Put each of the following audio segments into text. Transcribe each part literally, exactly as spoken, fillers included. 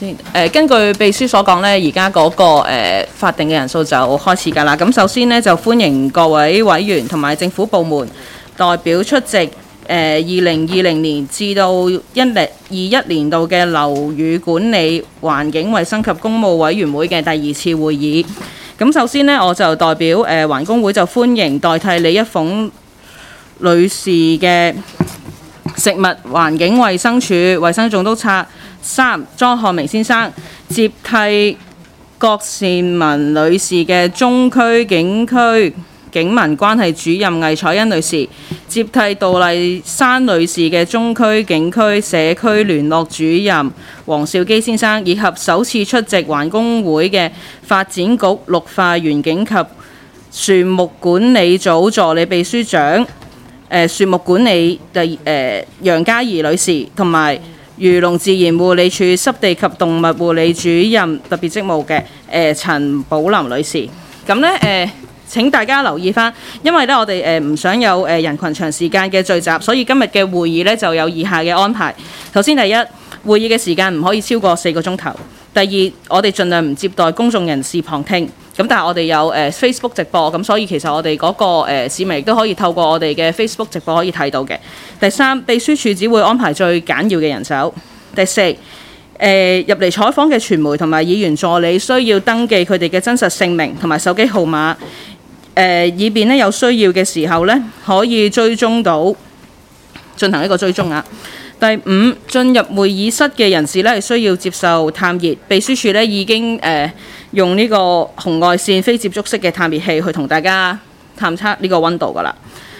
誒根據秘書所講呢，而家嗰個誒、呃、法定嘅人數就開始㗎啦。咁首先呢，就歡迎各位委員同埋政府部門代表出席誒二零二零年至到一零二一年度嘅樓宇管理環境衛生及公務委員會嘅第二次會議。咁首先呢，我就代表誒、呃、環工會就歡迎代替李一鳳女士嘅食物環境衛生署衛生總督察三莊漢明先生，接替郭善文女士嘅中區警區警民關係主任魏彩欣女士，接替杜麗珊女士嘅中區警區社區聯絡主任黃兆基先生，以及首次出席環工會嘅發展局綠化園境及樹木管理組助理秘書長誒樹木管理第誒楊嘉怡女士，同埋漁農自然護理署濕地及動物護理主任特別職務嘅誒、呃、陳寶林女士。咁呢，誒、呃、請大家留意翻，因為呢，我哋誒唔想有誒人群長時間嘅聚集，所以今日嘅會議呢就有以下嘅安排。首先第一，會議嘅時間唔可以超過四個鐘頭。第二，我哋盡量唔接待公眾人士旁聽。咁但係我哋有誒、呃、Facebook 直播，咁所以其實我哋嗰、那個、呃、市民亦都可以透過我哋嘅 Facebook 直播可以睇到嘅。第三，秘書處只會安排最簡要嘅人手。第四，誒、呃、入嚟採訪嘅傳媒同埋議員助理需要登記佢哋嘅真實姓名同埋手機號碼，誒、呃、以便呢有需要嘅時候呢可以追蹤到，進行一個追蹤啊。第五，進入會議室嘅人士呢係需要接受探熱，秘書處呢已經誒、呃、用呢個紅外線非接觸式嘅探熱器去同大家探測呢個溫度㗎啦。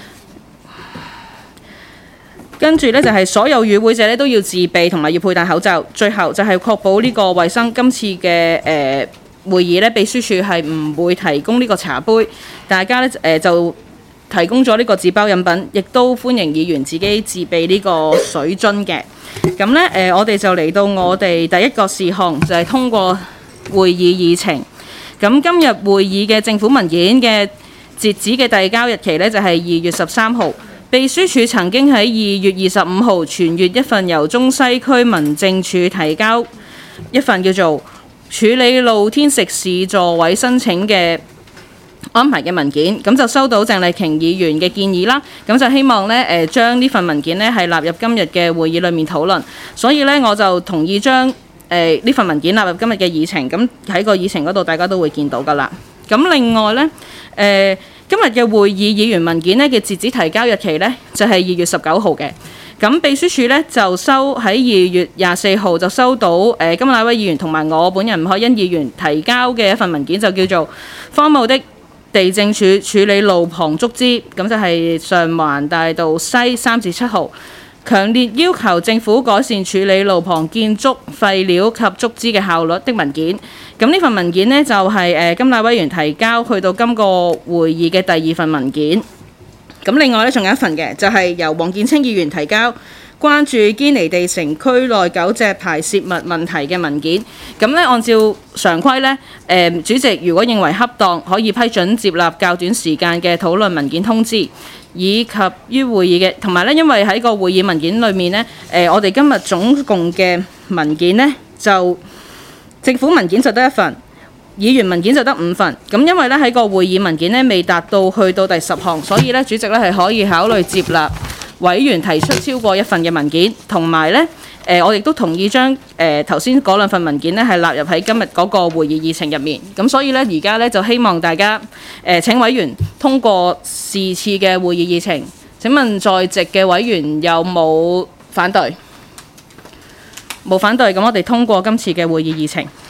跟住呢，就係、是、所有與會者呢都要自備同埋要佩戴口罩。最後就係確保呢個衞生。今次嘅誒、呃、會議呢，秘書處係唔會提供呢個茶杯，大家呢誒、呃、就提供咗呢個紙包飲品，亦都歡迎議員自己自備呢個水樽嘅。咁呢，誒、呃，我哋就嚟到我哋第一個事項，就係、是、通過會議議程。咁今日會議嘅政府文件嘅截止嘅遞交日期呢，就係、是、二月十三號。秘書處曾經喺二月二十五號傳閱一份由中西區民政處提交一份叫做處理露天食肆座位申請嘅安排嘅文件，咁就收到鄭麗瓊議員嘅建議啦，咁就希望呢誒將呢份文件呢係納入今日嘅會議裡面討論，所以呢，我就同意將誒呢份文件納入今日嘅議程，咁喺個議程嗰度大家都會見到㗎啦。咁另外呢，誒、呃、今日嘅會議議員文件呢嘅截止提交日期呢，就係二月十九號嘅。咁秘書處呢，就收喺二月廿四號就收到誒、呃、甘乃威議員同埋我本人吳凱欣議員提交嘅一份文件，就叫做荒謬的地政署處理路旁竹枝，咁就係上環大道西三至七號，強烈要求政府改善處理路旁建築廢料及竹枝嘅效率的文件。咁呢份文件呢，就係誒甘乃威議員提交去到今個會議嘅第二份文件。咁另外呢，仲有一份嘅，就係由黃建清議員提交關注堅尼地城區內狗隻排泄物問題嘅文件。咁呢，按照常規呢，誒主席如果認為恰當，可以批准接納較短時間嘅討論文件通知，以及於會議嘅。同埋呢，因為喺個會議文件裏面呢，誒我哋今日總共嘅文件呢，就政府文件就得一份，議員文件就得五份。咁因為呢，喺個會議文件呢未達到去到第十項，所以呢，主席呢係可以考慮接納委員提出超過一份嘅文件，同埋呢，誒、呃、我亦都同意將誒頭先嗰兩份文件呢係納入喺今日嗰個會議議程入面。咁所以呢，而家呢就希望大家誒、呃、請委員通過是次嘅會議議程。請問在席嘅委員有冇反對？冇反對，咁我哋通過今次嘅會議議程。